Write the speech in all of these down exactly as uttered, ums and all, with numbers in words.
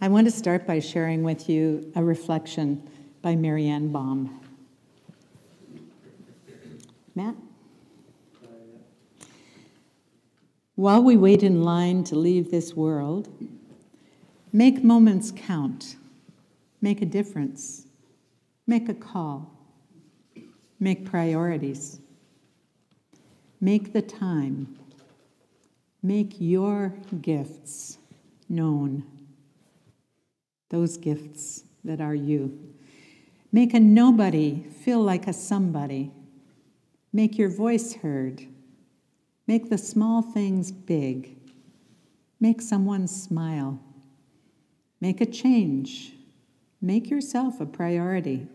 I want to start by sharing with you a reflection by Marianne Baum. Matt? While we wait in line to leave this world, make moments count. Make a difference. Make a call. Make priorities. Make the time. Make your gifts known. Those gifts that are you. Make a nobody feel like a somebody. Make your voice heard. Make the small things big. Make someone smile. Make a change. Make yourself a priority.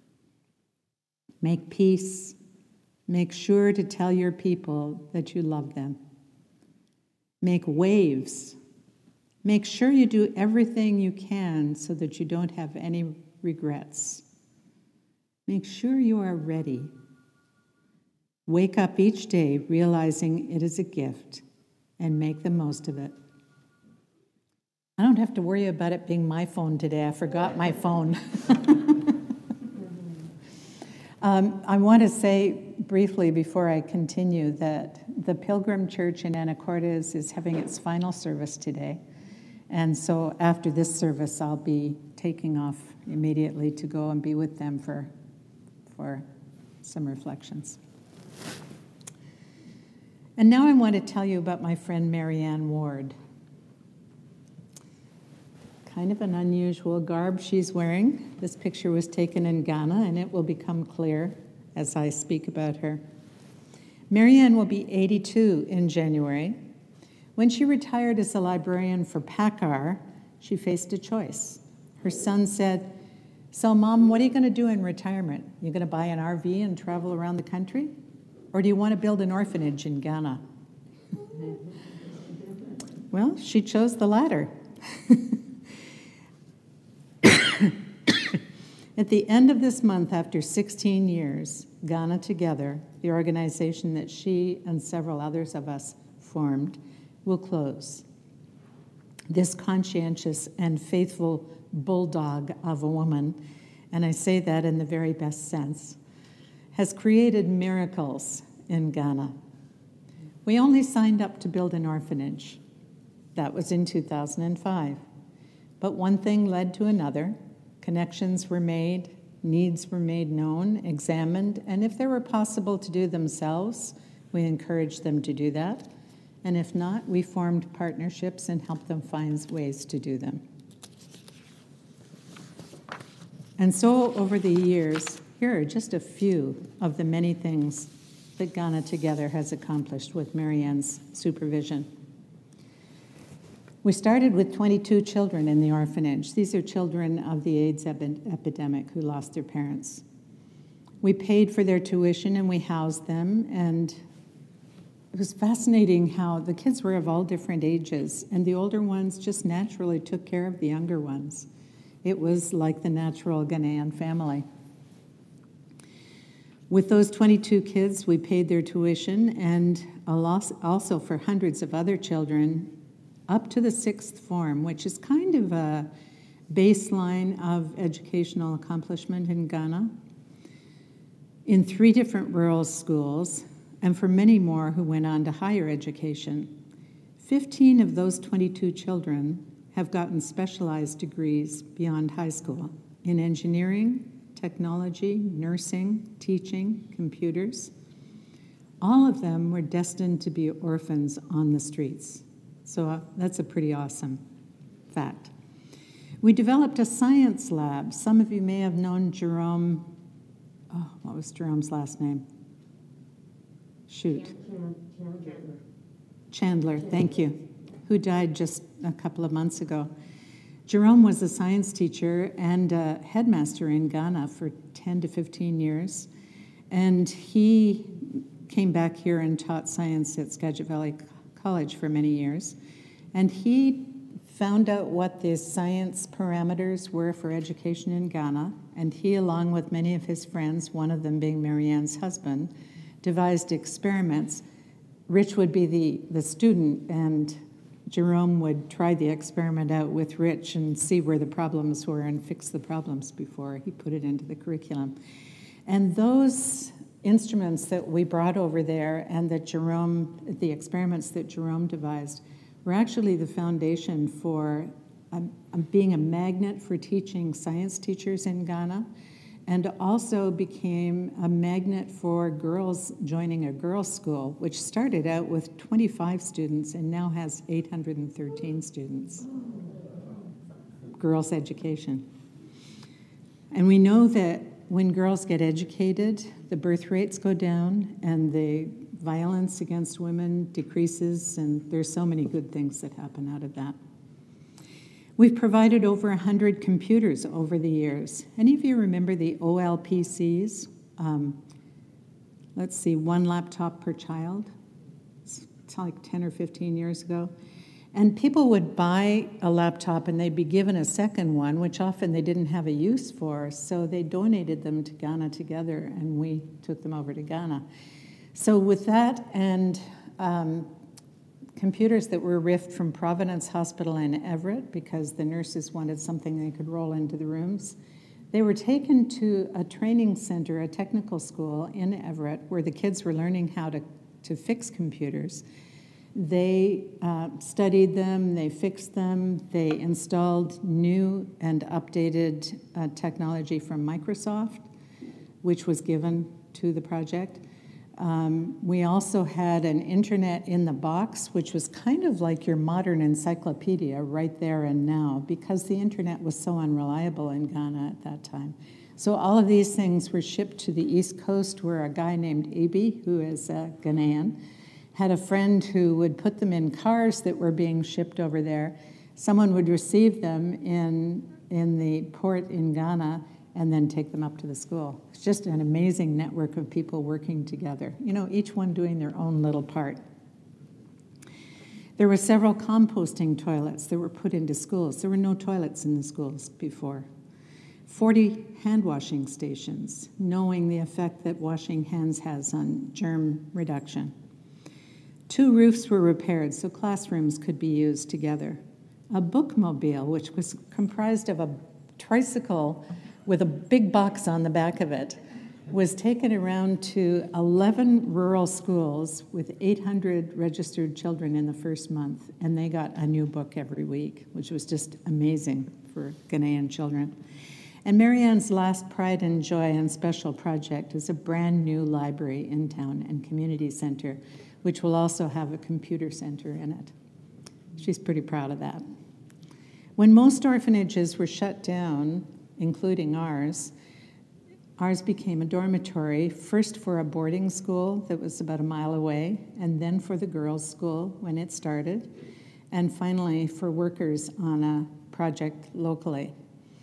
Make peace. Make sure to tell your people that you love them. Make waves. Make sure you do everything you can so that you don't have any regrets. Make sure you are ready. Wake up each day realizing it is a gift and make the most of it. I don't have to worry about it being my phone today. I forgot my phone. um, I want to say briefly before I continue that the Pilgrim Church in Anacortes is having its final service today. And so after this service, I'll be taking off immediately to go and be with them for, for some reflections. And now I want to tell you about my friend Marianne Ward. Kind of an unusual garb she's wearing. This picture was taken in Ghana, and it will become clear as I speak about her. Marianne will be eighty-two in January. When she retired as a librarian for PACCAR, she faced a choice. Her son said, "So, Mom, what are you going to do in retirement? You going to buy an R V and travel around the country? Or do you want to build an orphanage in Ghana?" Well, she chose the latter. At the end of this month, after sixteen years, Ghana Together, the organization that she and several others of us formed, will close. This conscientious and faithful bulldog of a woman, and I say that in the very best sense, has created miracles in Ghana. We only signed up to build an orphanage. That was in two thousand five. But one thing led to another. Connections were made, needs were made known, examined, and if they were possible to do themselves, we encouraged them to do that. And if not, we formed partnerships and helped them find ways to do them. And so over the years, here are just a few of the many things that Ghana Together has accomplished with Marianne's supervision. We started with twenty-two children in the orphanage. These are children of the AIDS epi- epidemic who lost their parents. We paid for their tuition and we housed them, and it was fascinating how the kids were of all different ages, and the older ones just naturally took care of the younger ones. It was like the natural Ghanaian family. With those twenty-two kids, we paid their tuition, and also for hundreds of other children up to the sixth form, which is kind of a baseline of educational accomplishment in Ghana, in three different rural schools, and for many more who went on to higher education. fifteen of those twenty-two children have gotten specialized degrees beyond high school in engineering, technology, nursing, teaching, computers. All of them were destined to be orphans on the streets. So uh, that's a pretty awesome fact. We developed a science lab. Some of you may have known Jerome, oh, what was Jerome's last name? Shoot. Chandler. Chandler, thank you, who died just a couple of months ago. Jerome was a science teacher and a headmaster in Ghana for ten to fifteen years, and he came back here and taught science at Skagit Valley College for many years, and he found out what the science parameters were for education in Ghana, and he, along with many of his friends, one of them being Marianne's husband, devised experiments. Rich would be the, the student, and Jerome would try the experiment out with Rich and see where the problems were and fix the problems before he put it into the curriculum. And those instruments that we brought over there and that Jerome, the experiments that Jerome devised, were actually the foundation for um, being a magnet for teaching science teachers in Ghana, and also became a magnet for girls joining a girls' school, which started out with twenty-five students and now has eight hundred thirteen students. Girls' education. And we know that when girls get educated, the birth rates go down and the violence against women decreases, and there's so many good things that happen out of that. We've provided over one hundred computers over the years. Any of you remember the O L P Cs? Um, let's see, one laptop per child. It's, it's like ten or fifteen years ago. And people would buy a laptop and they'd be given a second one, which often they didn't have a use for, so they donated them to Ghana Together, and we took them over to Ghana. So with that and um, computers that were riffed from Providence Hospital in Everett because the nurses wanted something they could roll into the rooms, they were taken to a training center, a technical school in Everett, where the kids were learning how to, to fix computers. They uh, studied them, they fixed them, they installed new and updated uh, technology from Microsoft, which was given to the project. Um, we also had an internet in the box, which was kind of like your modern encyclopedia right there and now, because the internet was so unreliable in Ghana at that time. So all of these things were shipped to the East Coast, where a guy named Abi, who is a Ghanaian, had a friend who would put them in cars that were being shipped over there. Someone would receive them in, in the port in Ghana and then take them up to the school. It's just an amazing network of people working together, you know, each one doing their own little part. There were several composting toilets that were put into schools. There were no toilets in the schools before. forty hand washing stations, knowing the effect that washing hands has on germ reduction. Two roofs were repaired so classrooms could be used together. A bookmobile, which was comprised of a tricycle with a big box on the back of it, was taken around to eleven rural schools with eight hundred registered children in the first month, and they got a new book every week, which was just amazing for Ghanaian children. And Marianne's last pride and joy and special project is a brand new library in town and community center, which will also have a computer center in it. She's pretty proud of that. When most orphanages were shut down, including ours, ours became a dormitory, first for a boarding school that was about a mile away, and then for the girls' school when it started, and finally for workers on a project locally.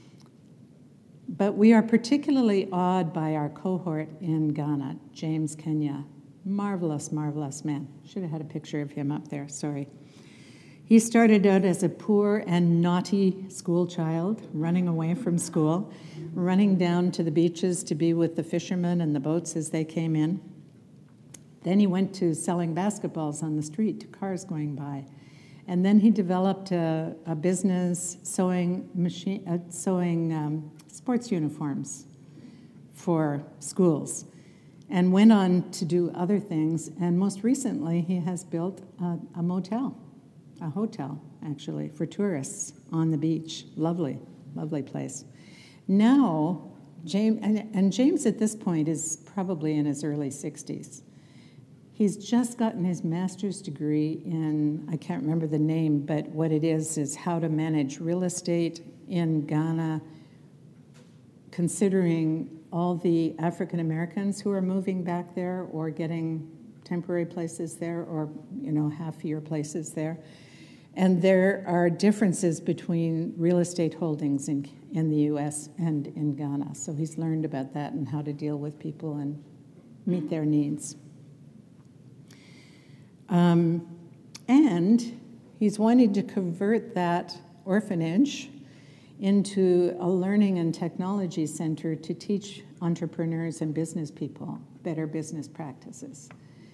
But we are particularly awed by our cohort in Ghana, James Kenya. Marvelous, marvelous man. Should have had a picture of him up there, sorry. He started out as a poor and naughty school child, running away from school, running down to the beaches to be with the fishermen and the boats as they came in. Then he went to selling basketballs on the street to cars going by. And then he developed a, a business sewing, machine, uh, sewing um, sports uniforms for schools, and went on to do other things. And most recently, he has built a, a motel, a hotel, actually, for tourists on the beach. Lovely, lovely place. Now, James, and, and James at this point is probably in his early sixties. He's just gotten his master's degree in, I can't remember the name, but what it is is how to manage real estate in Ghana, considering all the African Americans who are moving back there or getting temporary places there, or, you know, half-year places there. And there are differences between real estate holdings in, in the U S and in Ghana. So he's learned about that and how to deal with people and meet their needs. Um, and he's wanting to convert that orphanage into a learning and technology center to teach entrepreneurs and business people better business practices.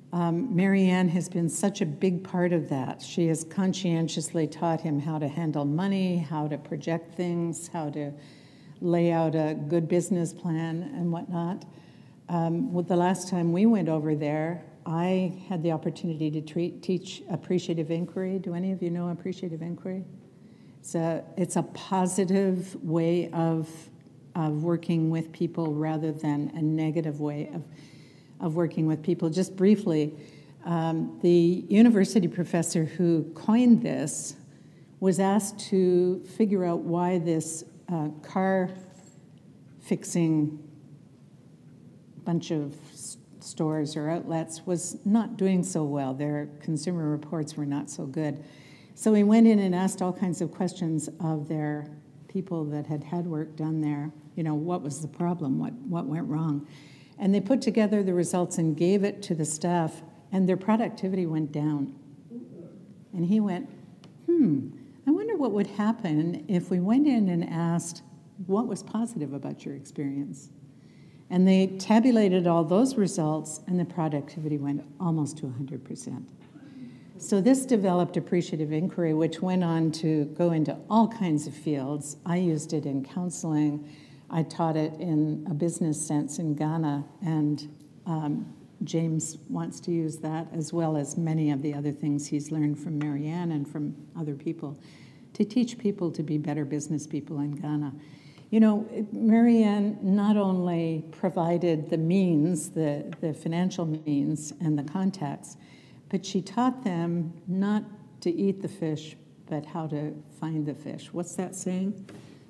Um, Marianne has been such a big part of that. She has conscientiously taught him how to handle money, how to project things, how to lay out a good business plan and whatnot. Um, well, the last time we went over there, I had the opportunity to treat, teach appreciative inquiry. Do any of you know appreciative inquiry? It's a, it's a positive way of, of working with people rather than a negative way of of working with people. Just briefly, um, the university professor who coined this was asked to figure out why this uh, car fixing bunch of s- stores or outlets was not doing so well. Their consumer reports were not so good. So he went in and asked all kinds of questions of their people that had had work done there. You know, what was the problem? What, what went wrong? And they put together the results and gave it to the staff, and their productivity went down. And he went, hmm, I wonder what would happen if we went in and asked, what was positive about your experience? And they tabulated all those results, and the productivity went almost to one hundred percent. So this developed appreciative inquiry, which went on to go into all kinds of fields. I used it in counseling. I taught it in a business sense in Ghana, and um, James wants to use that as well as many of the other things he's learned from Marianne and from other people to teach people to be better business people in Ghana. You know, Marianne not only provided the means, the, the financial means and the contacts, but she taught them not to eat the fish, but how to find the fish. What's that saying?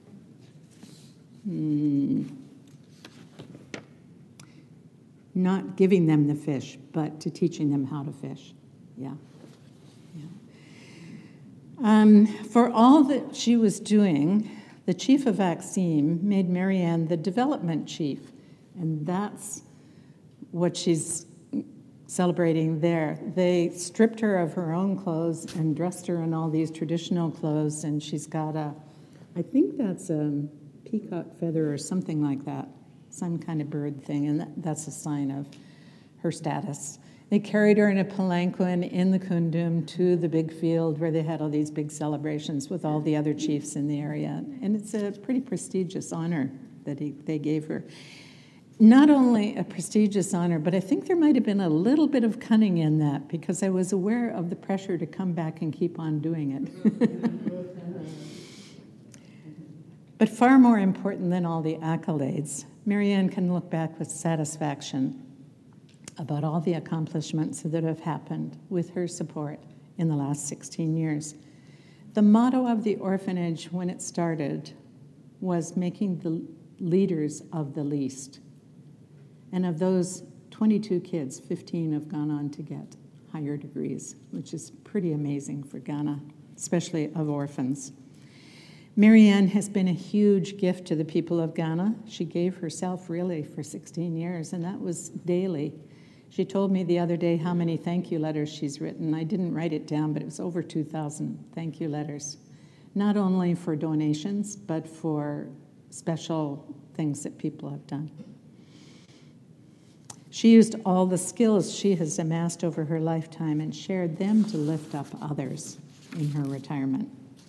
Hmm. Not giving them the fish, but to teaching them how to fish. Yeah. yeah. Um, for all that she was doing, the chief of Axim made Marianne the development chief, and that's what she's celebrating there. They stripped her of her own clothes and dressed her in all these traditional clothes, and she's got a, I think that's a peacock feather or something like that, some kind of bird thing, and that, that's a sign of her status. They carried her in a palanquin in the Kundum to the big field where they had all these big celebrations with all the other chiefs in the area, and it's a pretty prestigious honor that he, they gave her. Not only a prestigious honor, but I think there might have been a little bit of cunning in that, because I was aware of the pressure to come back and keep on doing it. But far more important than all the accolades, Marianne can look back with satisfaction about all the accomplishments that have happened with her support in the last sixteen years. The motto of the orphanage when it started was making the leaders of the least. And of those twenty-two kids, fifteen have gone on to get higher degrees, which is pretty amazing for Ghana, especially of orphans. Marianne has been a huge gift to the people of Ghana. She gave herself really for sixteen years, and that was daily. She told me the other day how many thank you letters she's written. I didn't write it down, but it was over two thousand thank you letters, not only for donations, but for special things that people have done. She used all the skills she has amassed over her lifetime and shared them to lift up others in her retirement.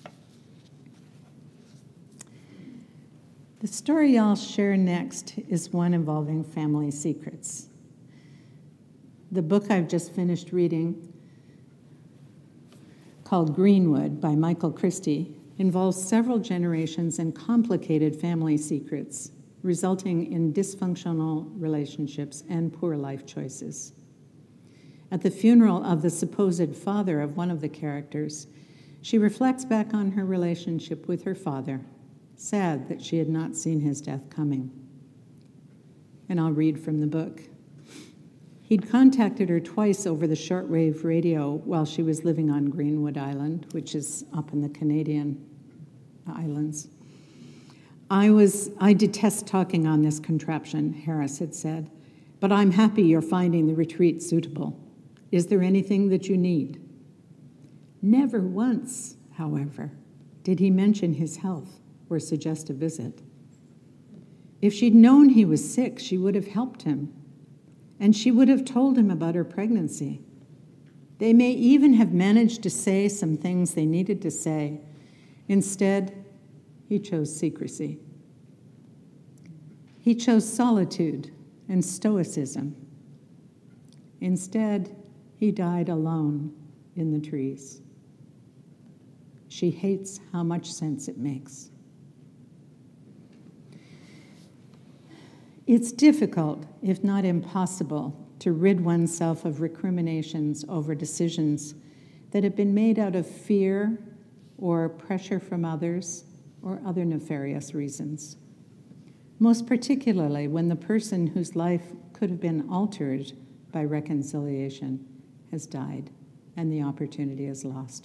The story I'll share next is one involving family secrets. The book I've just finished reading, called Greenwood by Michael Christie, involves several generations and complicated family secrets, resulting in dysfunctional relationships and poor life choices. At the funeral of the supposed father of one of the characters, she reflects back on her relationship with her father, sad that she had not seen his death coming. And I'll read from the book. He'd contacted her twice over the shortwave radio while she was living on Greenwood Island, which is up in the Canadian islands. I was, I detest talking on this contraption, Harris had said, but I'm happy you're finding the retreat suitable. Is there anything that you need? Never once, however, did he mention his health or suggest a visit. If she'd known he was sick, she would have helped him. and she would have told him about her pregnancy. They may even have managed to say some things they needed to say. Instead, he chose secrecy. He chose solitude and stoicism. Instead, he died alone in the trees. She hates how much sense it makes. It's difficult, if not impossible, to rid oneself of recriminations over decisions that have been made out of fear or pressure from others or other nefarious reasons. Most particularly when the person whose life could have been altered by reconciliation has died and the opportunity is lost.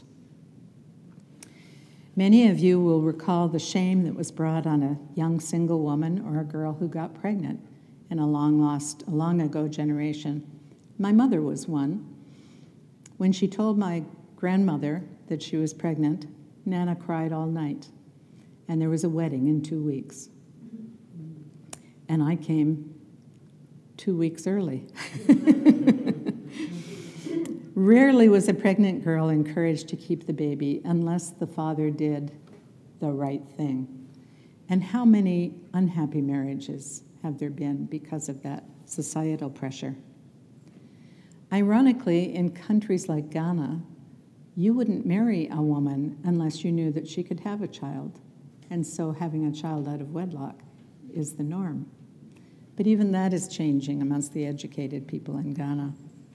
Many of you will recall the shame that was brought on a young single woman or a girl who got pregnant in a long lost, a long ago generation. My mother was one. When she told my grandmother that she was pregnant, Nana cried all night, and there was a wedding in two weeks. And I came two weeks early. Rarely was a pregnant girl encouraged to keep the baby unless the father did the right thing. And how many unhappy marriages have there been because of that societal pressure? Ironically, in countries like Ghana, you wouldn't marry a woman unless you knew that she could have a child. And so having a child out of wedlock is the norm. But even that is changing amongst the educated people in Ghana.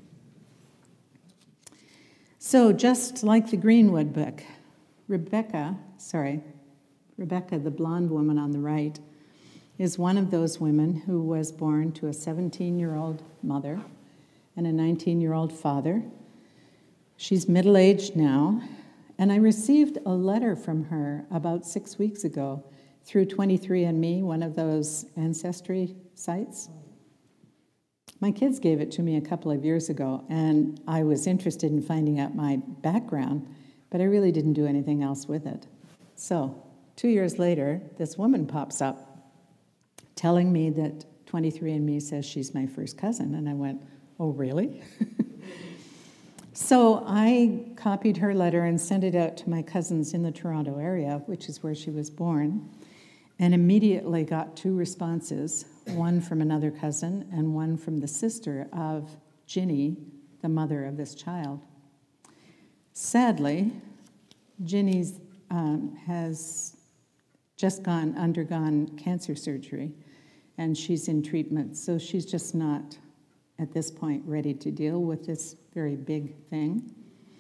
So just like the Greenwood book, Rebecca, sorry, Rebecca, the blonde woman on the right, is one of those women who was born to a seventeen-year-old mother and a nineteen-year-old father. She's middle-aged now, and I received a letter from her about six weeks ago through twenty-three and me, one of those ancestry sites. My kids gave it to me a couple of years ago, and I was interested in finding out my background, but I really didn't do anything else with it. So, two years later, this woman pops up telling me that twenty-three and me says she's my first cousin, and I went, oh, really? So I copied her letter and sent it out to my cousins in the Toronto area, which is where she was born, and immediately got two responses, one from another cousin and one from the sister of Ginny, the mother of this child. Sadly, Ginny um, has just gone undergone cancer surgery, and she's in treatment, so she's just not, at this point, ready to deal with this very big thing.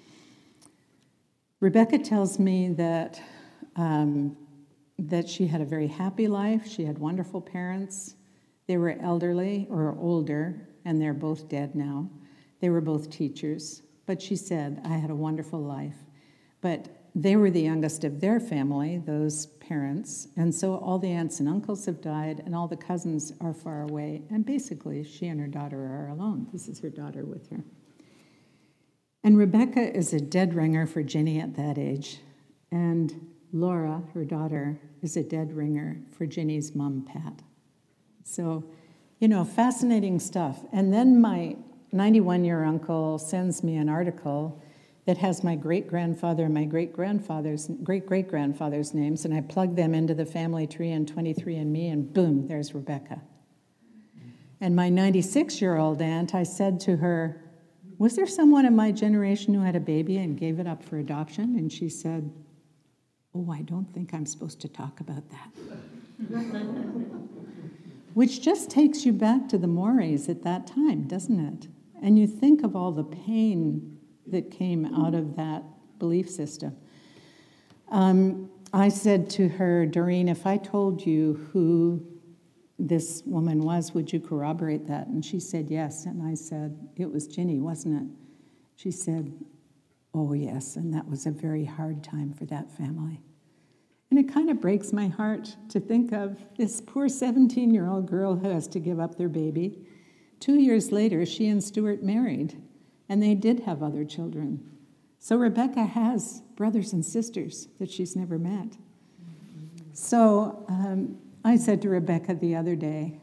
Rebecca tells me that um, that she had a very happy life. She had wonderful parents. They were elderly or older, and they're both dead now. They were both teachers. But she said, I had a wonderful life. But they were the youngest of their family, those parents, and so all the aunts and uncles have died, and all the cousins are far away, and basically she and her daughter are alone. This is her daughter with her. And Rebecca is a dead ringer for Ginny at that age, and Laura, her daughter, is a dead ringer for Ginny's mom, Pat. So, you know, fascinating stuff. And then my ninety-one-year uncle sends me an article that has my great-grandfather and my great-grandfather's, great-great-grandfather's names, and I plug them into the family tree in twenty-three and me, and boom, there's Rebecca. And my ninety-six-year-old aunt, I said to her, was there someone in my generation who had a baby and gave it up for adoption? And she said, oh, I don't think I'm supposed to talk about that. Which just takes you back to the mores at that time, doesn't it? And you think of all the pain that came out of that belief system. Um, I said to her, Doreen, if I told you who this woman was, would you corroborate that? And she said, yes. And I said, it was Ginny, wasn't it? She said, oh, yes. And that was a very hard time for that family. And it kind of breaks my heart to think of this poor seventeen-year-old girl who has to give up their baby. Two years later, she and Stuart married, and they did have other children. So Rebecca has brothers and sisters that she's never met. So um, I said to Rebecca the other day,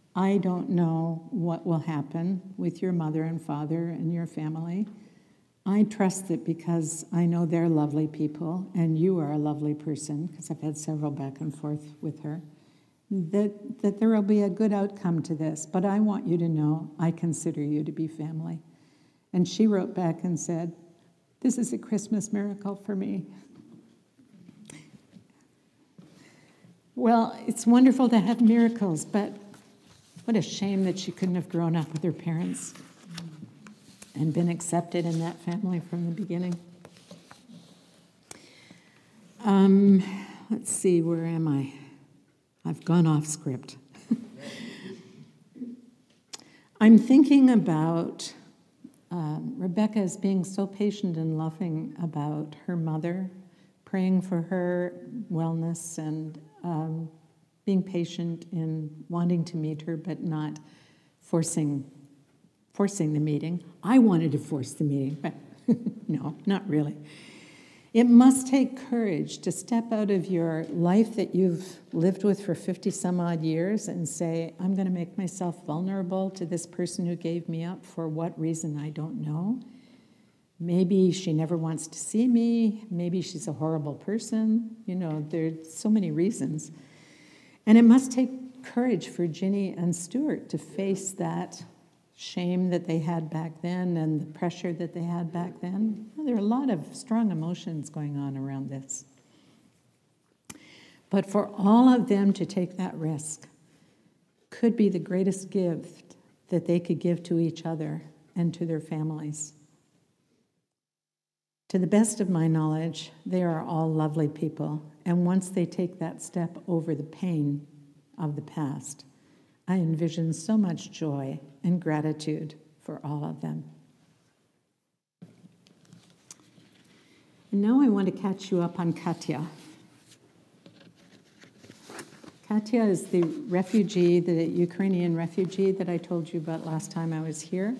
I don't know what will happen with your mother and father and your family. I trust that because I know they're lovely people and you are a lovely person, because I've had several back and forth with her, that, that there will be a good outcome to this. But I want you to know I consider you to be family. And she wrote back and said, this is a Christmas miracle for me. Well, it's wonderful to have miracles, but what a shame that she couldn't have grown up with her parents and been accepted in that family from the beginning. Um, let's see, where am I? I've gone off script. I'm thinking about um, Rebecca as being so patient and loving about her mother, praying for her wellness and um, being patient in wanting to meet her, but not forcing forcing the meeting. I wanted to force the meeting, but no, not really. It must take courage to step out of your life that you've lived with for fifty some odd years and say, I'm going to make myself vulnerable to this person who gave me up for what reason I don't know. Maybe she never wants to see me. Maybe she's a horrible person. You know, there's so many reasons. And it must take courage for Ginny and Stuart to face that shame that they had back then and the pressure that they had back then. Well, there are a lot of strong emotions going on around this. But for all of them to take that risk could be the greatest gift that they could give to each other and to their families. To the best of my knowledge, they are all lovely people, and once they take that step over the pain of the past, I envision so much joy and gratitude for all of them. And now I want to catch you up on Katya. Katya is the refugee, the Ukrainian refugee that I told you about last time I was here.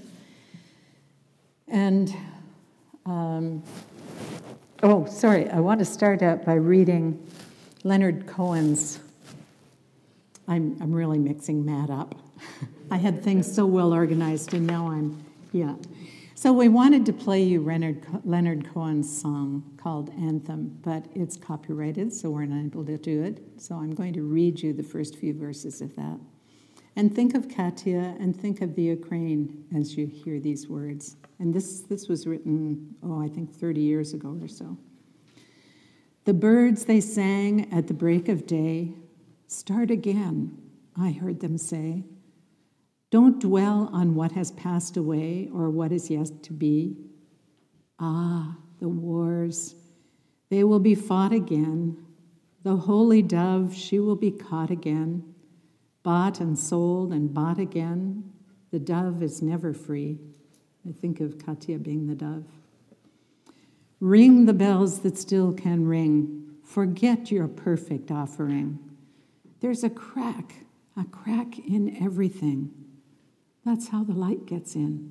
And Um, oh, sorry, I want to start out by reading Leonard Cohen's, I'm, I'm really mixing Matt up. I had things so well organized and now I'm, yeah. So we wanted to play you Leonard, Leonard Cohen's song called Anthem, but it's copyrighted, so we're not able to do it. So I'm going to read you the first few verses of that. And think of Katya and think of the Ukraine as you hear these words. And this, this was written, oh, I think thirty years ago or so. The birds they sang at the break of day, start again, I heard them say. Don't dwell on what has passed away or what is yet to be. Ah, the wars, they will be fought again. The holy dove, she will be caught again. Bought and sold and bought again. The dove is never free. I think of Katya being the dove. Ring the bells that still can ring. Forget your perfect offering. There's a crack, a crack in everything. That's how the light gets in.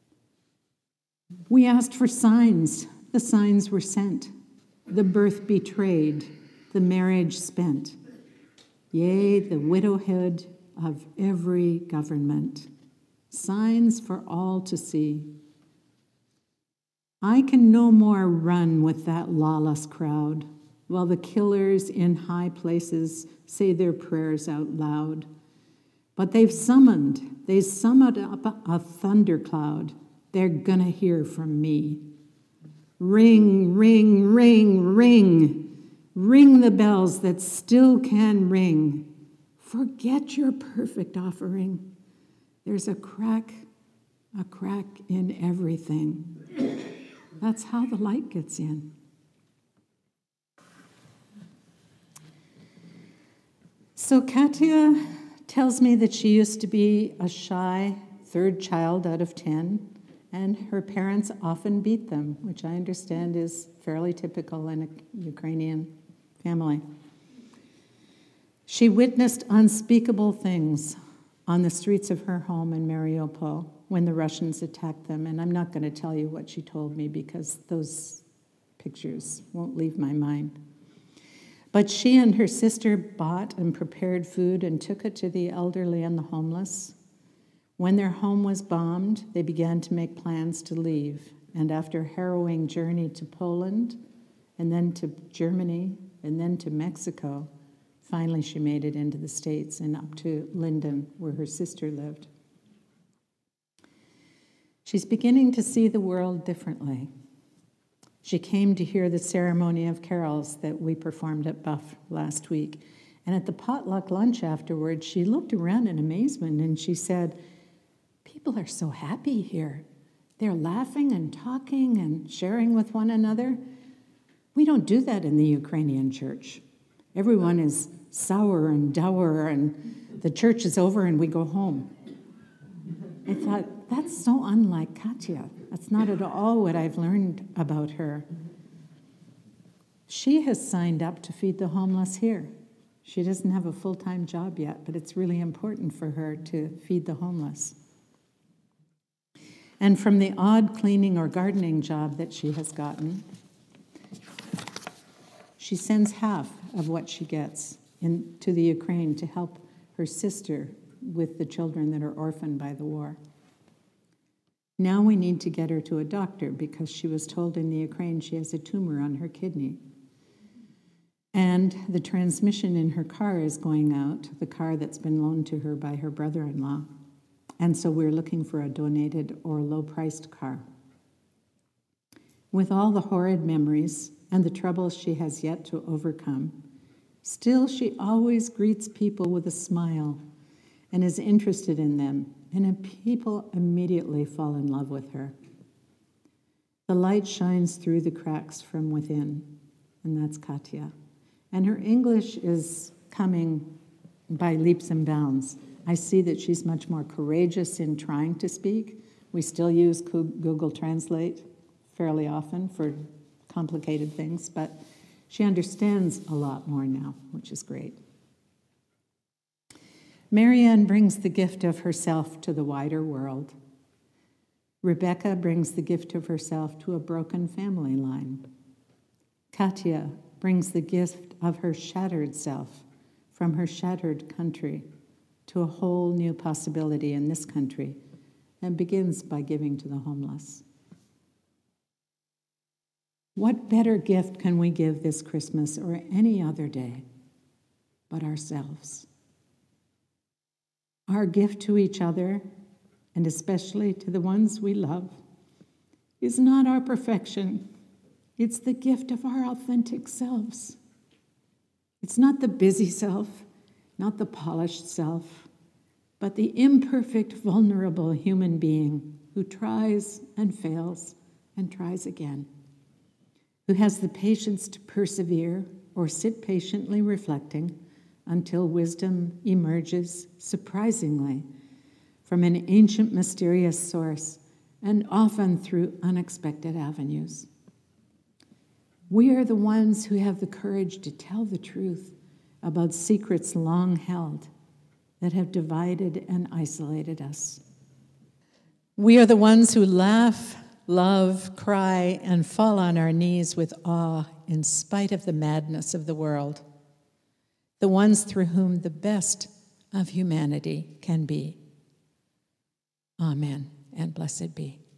We asked for signs. The signs were sent. The birth betrayed, the marriage spent. Yea, the widowhood of every government. Signs for all to see. I can no more run with that lawless crowd, while the killers in high places say their prayers out loud. But they've summoned, they summoned up a thundercloud. They're gonna hear from me. Ring, ring, ring, ring. Ring the bells that still can ring. Forget your perfect offering. There's a crack, a crack in everything. That's how the light gets in. So Katya tells me that she used to be a shy third child out of ten, and her parents often beat them, which I understand is fairly typical in a Ukrainian family. She witnessed unspeakable things on the streets of her home in Mariupol when the Russians attacked them, and I'm not going to tell you what she told me because those pictures won't leave my mind. But she and her sister bought and prepared food and took it to the elderly and the homeless. When their home was bombed, they began to make plans to leave. And after a harrowing journey to Poland, and then to Germany, and then to Mexico, finally she made it into the States and up to Linden, where her sister lived. She's beginning to see the world differently. She came to hear the ceremony of carols that we performed at Buff last week. And at the potluck lunch afterwards, she looked around in amazement and she said, "People are so happy here. They're laughing and talking and sharing with one another. We don't do that in the Ukrainian church. Everyone is sour and dour and the church is over and we go home." I thought, that's so unlike Katya. That's not at all what I've learned about her. She has signed up to feed the homeless here. She doesn't have a full-time job yet, but it's really important for her to feed the homeless. And from the odd cleaning or gardening job that she has gotten, she sends half of what she gets in, to the Ukraine to help her sister with the children that are orphaned by the war. Now we need to get her to a doctor because she was told in the Ukraine she has a tumor on her kidney. And the transmission in her car is going out, the car that's been loaned to her by her brother-in-law. And so we're looking for a donated or low-priced car. With all the horrid memories and the troubles she has yet to overcome, still she always greets people with a smile and is interested in them, and people immediately fall in love with her. The light shines through the cracks from within, and that's Katya. And her English is coming by leaps and bounds. I see that she's much more courageous in trying to speak. We still use Google Translate fairly often for complicated things, but she understands a lot more now, which is great. Marianne brings the gift of herself to the wider world. Rebecca brings the gift of herself to a broken family line. Katya brings the gift of her shattered self from her shattered country to a whole new possibility in this country, and begins by giving to the homeless. What better gift can we give this Christmas or any other day but ourselves? Our gift to each other, and especially to the ones we love, is not our perfection. It's the gift of our authentic selves. It's not the busy self, not the polished self, but the imperfect, vulnerable human being who tries and fails and tries again, who has the patience to persevere or sit patiently reflecting until wisdom emerges surprisingly from an ancient, mysterious source, and often through unexpected avenues. We are the ones who have the courage to tell the truth about secrets long held that have divided and isolated us. We are the ones who laugh, love, cry, and fall on our knees with awe in spite of the madness of the world. The ones through whom the best of humanity can be. Amen, and blessed be.